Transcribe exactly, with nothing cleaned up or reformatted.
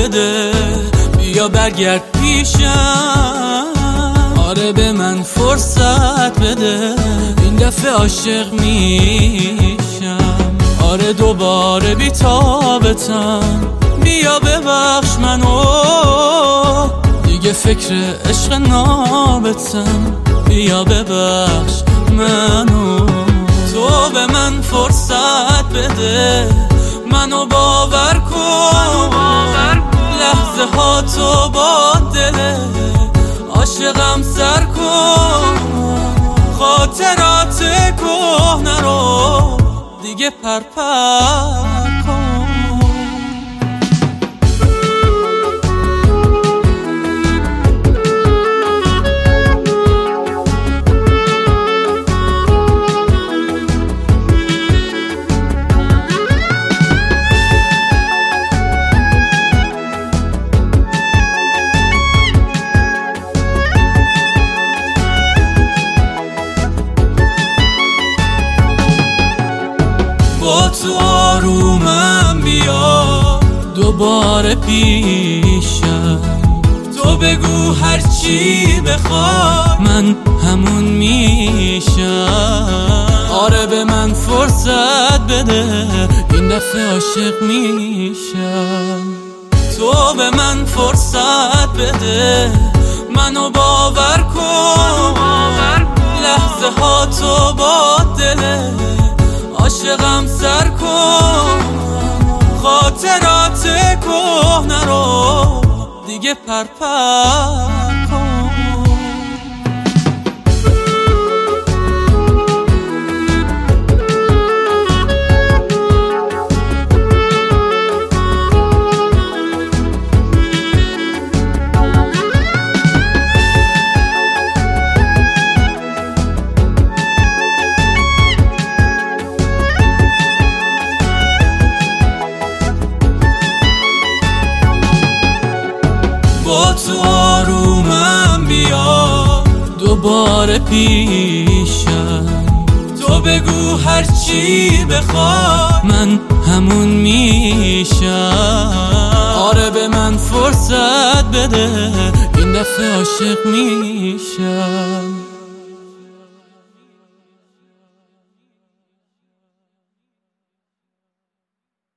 بده، بیا برگرد پیشم. آره به من فرصت بده، این دفعه عاشق میشم. آره دوباره بی‌تابتم، بیا ببخش منو، دیگه فکر عشق نابتم. بیا ببخش منو، تو به من فرصت بده، منو باور کن. لحظه ها تو با دل عاشقم سر کن. خاطرات کهنه رو دیگه پرپر کن. با تو آرومم بیا دوباره پیشم. تو بگو هرچی بخوای من همون میشم. آره به من فرصت بده، این دفعه عاشق میشم. تو به من فرصت بده، منو باور کن. لحظه ها تو با دل عاشقم سر کن. خاطرات کهنه رو دیگه پرپر کن. با تو آرومم بیا دوباره پیشم. تو بگو هرچی بخوای من همون میشم. آره به من فرصت بده، این دفعه عاشق میشم.